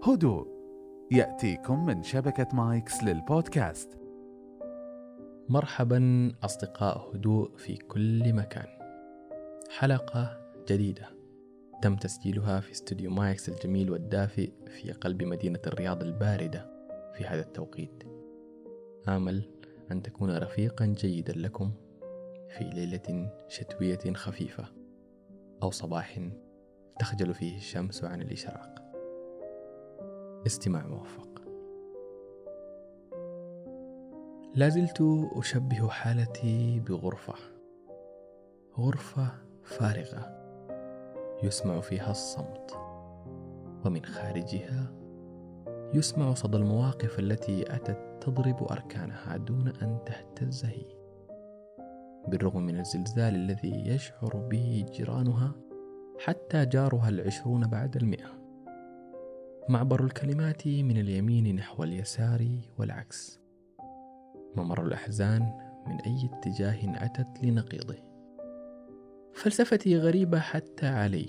هدوء يأتيكم من شبكة مايكس للبودكاست. مرحبا أصدقاء هدوء في كل مكان. حلقة جديدة تم تسجيلها في استوديو مايكس الجميل والدافئ في قلب مدينة الرياض الباردة في هذا التوقيت. آمل أن تكون رفيقا جيدا لكم في ليلة شتوية خفيفة أو صباح تخجل فيه الشمس عن الإشراق. استماع موفق. لازلت أشبه حالتي بغرفة فارغة يسمع فيها الصمت، ومن خارجها يسمع صدى المواقف التي أتت تضرب أركانها دون أن تهتز هي، بالرغم من الزلزال الذي يشعر به جيرانها حتى جارها 20 بعد 100. معبر الكلمات من اليمين نحو اليسار والعكس، ممر الأحزان من أي اتجاه أتت لنقيضه. فلسفتي غريبة حتى علي،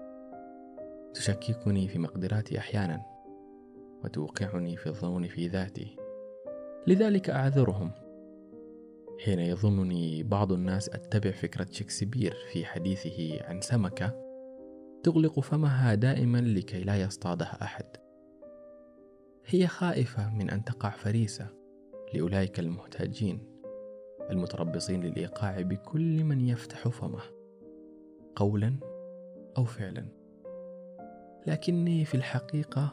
تشككني في مقدراتي أحيانا وتوقعني في الظنون في ذاتي. لذلك أعذرهم حين يظنني بعض الناس أتبع فكرة شكسبير في حديثه عن سمكة تغلق فمها دائما لكي لا يصطادها أحد. هي خائفة من أن تقع فريسة لأولئك المحتاجين المتربصين للإيقاع بكل من يفتح فمه قولا أو فعلا. لكني في الحقيقة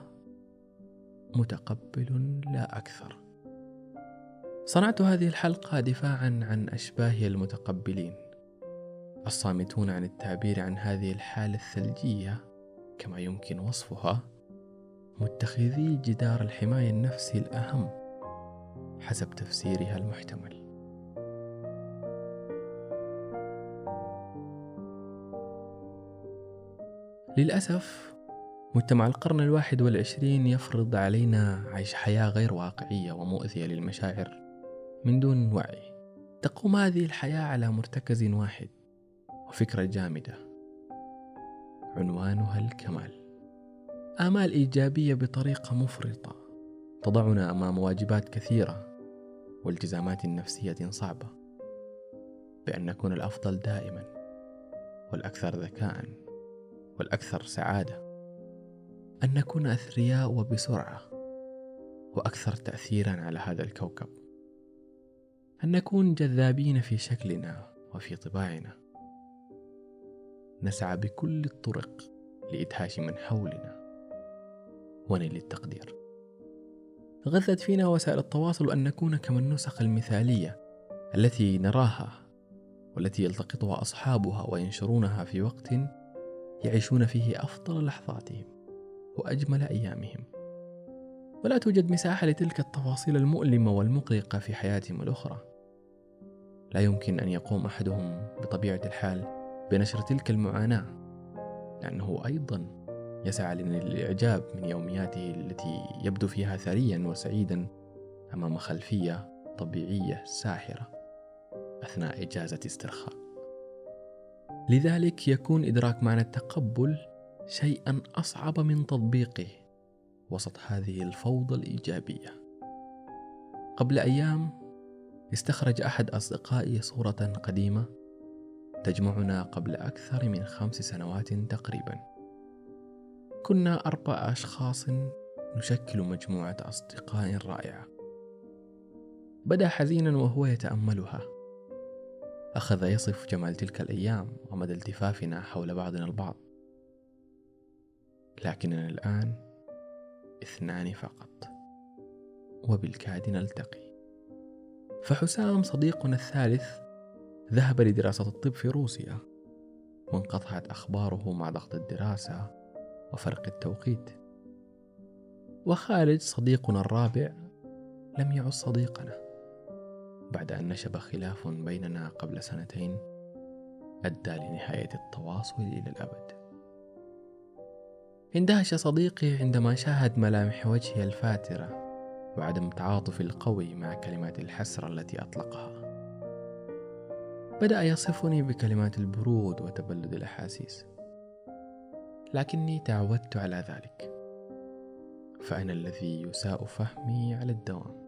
متقبل لا أكثر. صنعت هذه الحلقة دفاعا عن أشباهي المتقبلين الصامتون عن التعبير عن هذه الحالة الثلجية كما يمكن وصفها، متخذي جدار الحماية النفسي الأهم حسب تفسيرها المحتمل. للأسف مجتمع القرن 21 يفرض علينا عيش حياة غير واقعية ومؤذية للمشاعر من دون وعي. تقوم هذه الحياة على مرتكز واحد وفكرة جامدة عنوانها الكمال. آمال إيجابية بطريقة مفرطة تضعنا أمام واجبات كثيرة والتزامات نفسية صعبة، بأن نكون الأفضل دائما والأكثر ذكاء والأكثر سعادة، أن نكون أثرياء وبسرعة وأكثر تأثيرا على هذا الكوكب، أن نكون جذابين في شكلنا وفي طباعنا، نسعى بكل الطرق لإدهاش من حولنا ونيل التقدير. غذت فينا وسائل التواصل أن نكون كما النسخ المثالية التي نراها والتي يلتقطها أصحابها وينشرونها في وقت يعيشون فيه أفضل لحظاتهم وأجمل أيامهم، ولا توجد مساحة لتلك التفاصيل المؤلمة والمقلقة في حياتهم الأخرى. لا يمكن أن يقوم أحدهم بطبيعة الحال بنشر تلك المعاناة، لأنه أيضا يسعى للإعجاب من يومياته التي يبدو فيها ثريا وسعيدا أمام خلفية طبيعية ساحرة أثناء إجازة استرخاء. لذلك يكون إدراك معنى التقبل شيئا أصعب من تطبيقه وسط هذه الفوضى الإيجابية. قبل أيام استخرج أحد أصدقائي صورة قديمة تجمعنا قبل أكثر من 5 سنوات تقريبا. كنا 4 أشخاص نشكل مجموعة أصدقاء رائعة. بدأ حزينا وهو يتأملها، أخذ يصف جمال تلك الأيام ومدى التفافنا حول بعضنا البعض. لكننا الآن 2 فقط وبالكاد نلتقي. فحسام صديقنا الثالث ذهب لدراسة الطب في روسيا وانقطعت أخباره مع ضغط الدراسة وفرق التوقيت. وخالد صديقنا الرابع لم يعد صديقنا بعد أن نشب خلاف بيننا قبل 2 سنين أدى لنهاية التواصل إلى الأبد. اندهش صديقي عندما شاهد ملامح وجهي الفاترة وعدم تعاطفي القوي مع كلمات الحسرة التي أطلقها. بدأ يصفني بكلمات البرود وتبلد الأحاسيس، لكني تعودت على ذلك. فأنا الذي يساء فهمي على الدوام.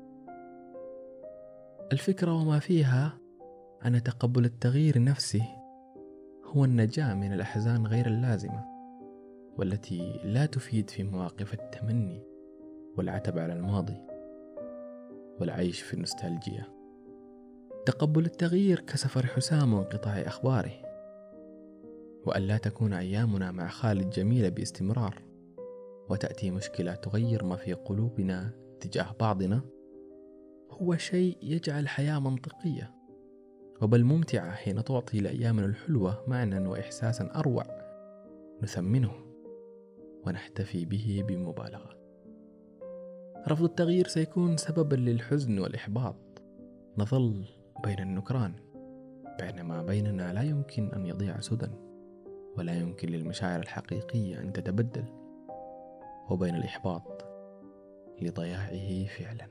الفكرة وما فيها أن تقبل التغيير نفسه هو النجاة من الأحزان غير اللازمة، والتي لا تفيد في مواقف التمني والعتب على الماضي والعيش في النوستالجيا. تقبل التغيير كسفر حسام وانقطاع أخباره، وأن لا تكون أيامنا مع خالد جميلة باستمرار، وتأتي مشكلة تغير ما في قلوبنا تجاه بعضنا، هو شيء يجعل الحياة منطقية وبل ممتعة حين تعطي لأيامنا الحلوة معنى وإحساسا أروع نثمنه ونحتفي به بمبالغة. رفض التغيير سيكون سببا للحزن والإحباط، نظل بين النكران، بينما بيننا لا يمكن أن يضيع سدى، ولا يمكن للمشاعر الحقيقية أن تتبدل، وبين الإحباط لضياعه فعلا.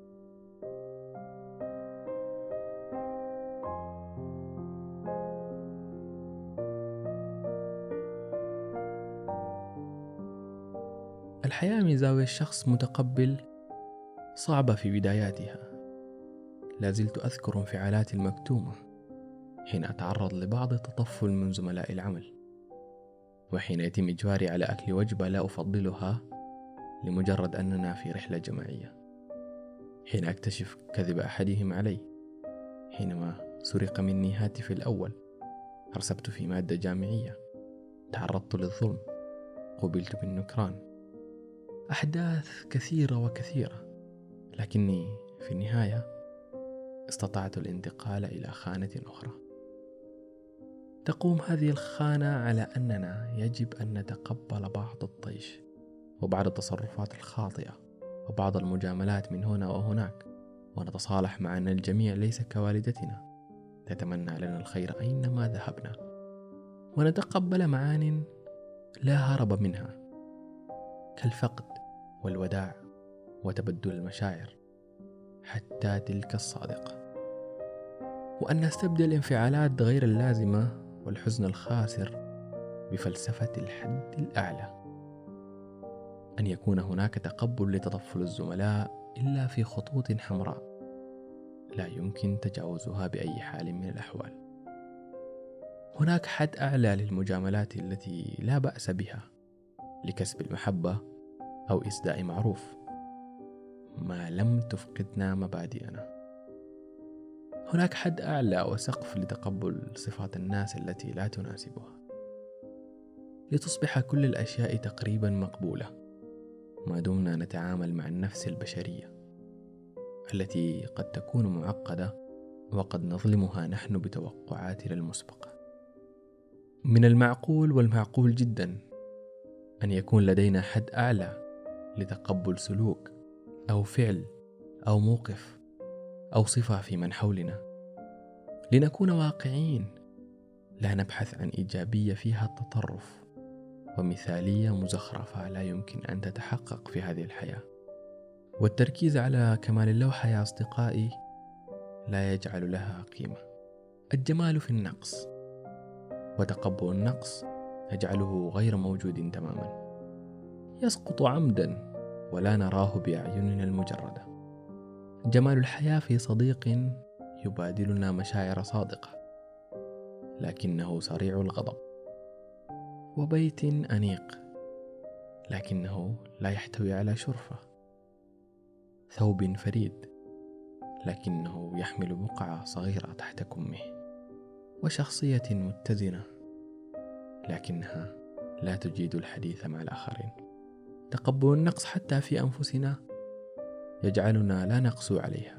الحياة من زاوية الشخص متقبل صعبة في بداياتها. لازلت أذكر انفعالاتي المكتومة حين أتعرض لبعض التطفل من زملاء العمل، وحين يتم إجباري على أكل وجبة لا أفضلها لمجرد أننا في رحلة جماعية، حين أكتشف كذب أحدهم علي، حينما سرق مني هاتفي الأول، رسبت في مادة جامعية، تعرضت للظلم، قبلت بالنكران. أحداث كثيرة وكثيرة، لكني في النهاية استطعت الانتقال إلى خانة أخرى. تقوم هذه الخانة على أننا يجب أن نتقبل بعض الطيش وبعض التصرفات الخاطئة وبعض المجاملات من هنا وهناك، ونتصالح مع أن الجميع ليس كوالدتنا تتمنى لنا الخير أينما ذهبنا، ونتقبل معان لا هرب منها كالفقد والوداع وتبدل المشاعر حتى تلك الصادقة، وأن نستبدل الانفعالات غير اللازمة والحزن الخاسر بفلسفة الحد الأعلى، أن يكون هناك تقبل لتطفل الزملاء إلا في خطوط حمراء لا يمكن تجاوزها بأي حال من الأحوال. هناك حد أعلى للمجاملات التي لا بأس بها لكسب المحبة أو إسداء معروف ما لم تفقدنا مبادئنا. هناك حد أعلى وسقف لتقبل صفات الناس التي لا تناسبها، لتصبح كل الأشياء تقريبا مقبولة ما دمنا نتعامل مع النفس البشرية التي قد تكون معقدة وقد نظلمها نحن بتوقعاتنا المسبقة. من المعقول والمعقول جدا أن يكون لدينا حد أعلى لتقبل سلوك أو فعل أو موقف أو صفة في من حولنا، لنكون واقعين، لا نبحث عن إيجابية فيها التطرف ومثالية مزخرفة لا يمكن أن تتحقق في هذه الحياة. والتركيز على كمال اللوحة يا أصدقائي لا يجعل لها قيمة. الجمال في النقص، وتقبل النقص يجعله غير موجود تماما، يسقط عمدا ولا نراه بأعيننا المجردة. جمال الحياة في صديق يبادلنا مشاعر صادقة لكنه سريع الغضب، وبيت أنيق لكنه لا يحتوي على شرفة، ثوب فريد لكنه يحمل بقعة صغيرة تحت كمه، وشخصية متزنة لكنها لا تجيد الحديث مع الآخرين. تقبل النقص حتى في أنفسنا يجعلنا لا نقسو عليها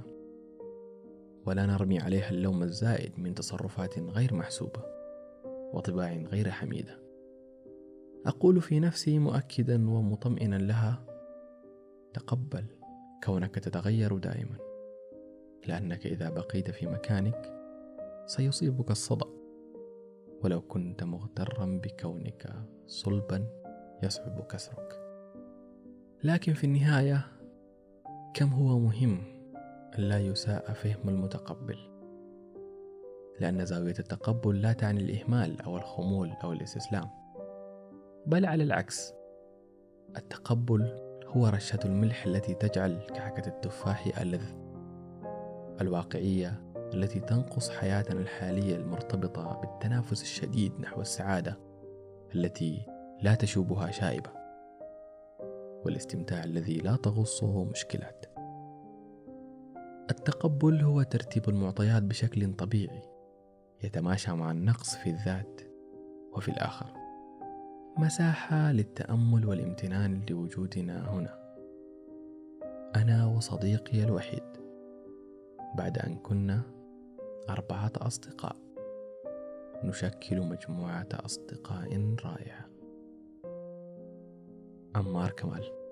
ولا نرمي عليها اللوم الزائد من تصرفات غير محسوبة وطباع غير حميدة. أقول في نفسي مؤكدا ومطمئنا لها: تقبل كونك تتغير دائما، لأنك إذا بقيت في مكانك سيصيبك الصدأ، ولو كنت مغترا بكونك صلبا يصعب كسرك. لكن في النهاية كم هو مهم أن لا يساء فهم المتقبل، لأن زاوية التقبل لا تعني الإهمال أو الخمول أو الاستسلام، بل على العكس، التقبل هو رشة الملح التي تجعل كعكة التفاح ألذ، الواقعية التي تنقص حياتنا الحالية المرتبطة بالتنافس الشديد نحو السعادة التي لا تشوبها شائبة، والاستمتاع الذي لا تغصه مشكلات. التقبل هو ترتيب المعطيات بشكل طبيعي يتماشى مع النقص في الذات وفي الآخر، مساحة للتأمل والامتنان لوجودنا هنا، أنا وصديقي الوحيد، بعد أن كنا 4 أصدقاء نشكل مجموعة أصدقاء رائعة. عمار كمال.